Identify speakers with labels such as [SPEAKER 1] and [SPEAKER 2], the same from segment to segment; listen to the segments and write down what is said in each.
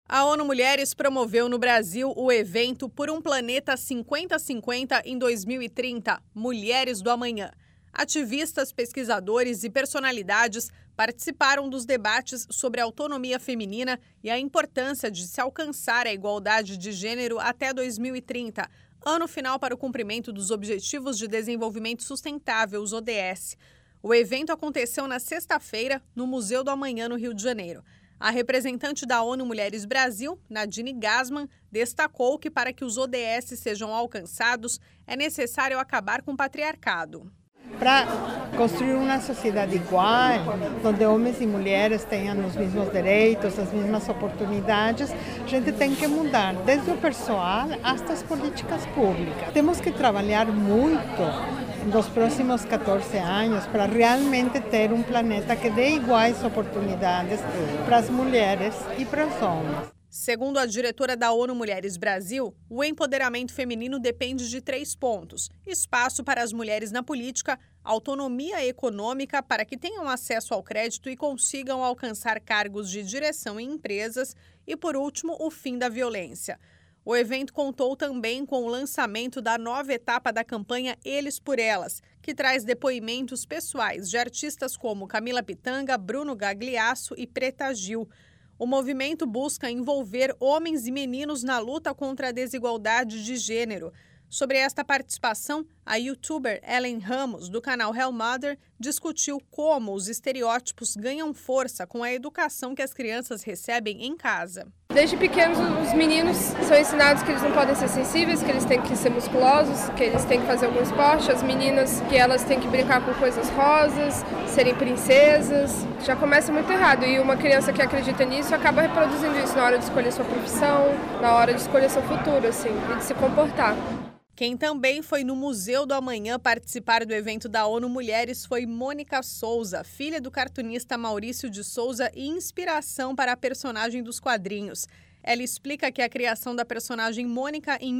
[SPEAKER 1] A ONU Mulheres promoveu no Brasil o evento Por um Planeta 50-50 em 2030, Mulheres do Amanhã. Ativistas, pesquisadores e personalidades participaram dos debates sobre a autonomia feminina e a importância de se alcançar a igualdade de gênero até 2030, ano final para o cumprimento dos Objetivos de Desenvolvimento Sustentável, os ODS. O evento aconteceu na sexta-feira, no Museu do Amanhã, no Rio de Janeiro. A representante da ONU Mulheres Brasil, Nadine Gassmann, destacou que para que os ODS sejam alcançados, é necessário acabar com o patriarcado.
[SPEAKER 2] Para construir uma sociedade igual, onde homens e mulheres tenham os mesmos direitos, as mesmas oportunidades, a gente tem que mudar desde o pessoal até as políticas públicas. Temos que trabalhar muito nos próximos 14 anos para realmente ter um planeta que dê iguais oportunidades para as mulheres e para os homens.
[SPEAKER 1] Segundo a diretora da ONU Mulheres Brasil, o empoderamento feminino depende de 3 pontos: espaço para as mulheres na política, autonomia econômica para que tenham acesso ao crédito e consigam alcançar cargos de direção em empresas e, por último, o fim da violência. O evento contou também com o lançamento da nova etapa da campanha Eles por Elas, que traz depoimentos pessoais de artistas como Camila Pitanga, Bruno Gagliasso e Preta Gil. O movimento busca envolver homens e meninos na luta contra a desigualdade de gênero. Sobre esta participação, a youtuber Ellen Ramos, do canal Hell Mother, discutiu como os estereótipos ganham força com a educação que as crianças recebem em casa.
[SPEAKER 3] Desde pequenos, os meninos são ensinados que eles não podem ser sensíveis, que eles têm que ser musculosos, que eles têm que fazer algum esporte. As meninas, que elas têm que brincar com coisas rosas, serem princesas. Já começa muito errado. E uma criança que acredita nisso acaba reproduzindo isso na hora de escolher sua profissão, na hora de escolher seu futuro, assim, e de se comportar.
[SPEAKER 1] Quem também foi no Museu do Amanhã participar do evento da ONU Mulheres foi Mônica Souza, filha do cartunista Maurício de Souza e inspiração para a personagem dos quadrinhos. Ela explica que a criação da personagem Mônica em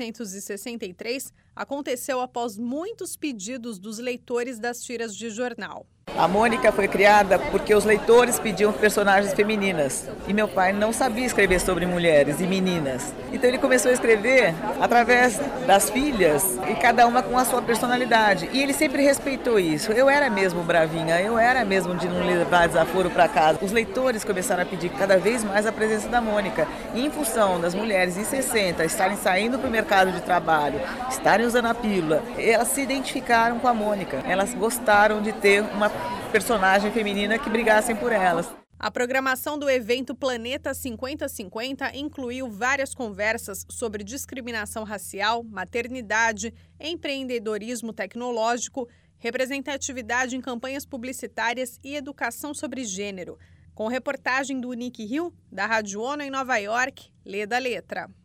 [SPEAKER 1] 1963 aconteceu após muitos pedidos dos leitores das tiras de jornal.
[SPEAKER 4] A Mônica foi criada porque os leitores pediam personagens femininas e meu pai não sabia escrever sobre mulheres e meninas. Então ele começou a escrever através das filhas e cada uma com a sua personalidade. E ele sempre respeitou isso. Eu era mesmo bravinha, eu era mesmo de não levar desaforo para casa. Os leitores começaram a pedir cada vez mais a presença da Mônica. E em função das mulheres em 60 estarem saindo para o mercado de trabalho, estarem usando a pílula, elas se identificaram com a Mônica. Elas gostaram de ter uma personagem feminina que brigassem por elas.
[SPEAKER 1] A programação do evento Planeta 50-50 incluiu várias conversas sobre discriminação racial, maternidade, empreendedorismo tecnológico, representatividade em campanhas publicitárias e educação sobre gênero. Com reportagem do Nick Hill, da Rádio ONU em Nova York, lê da letra.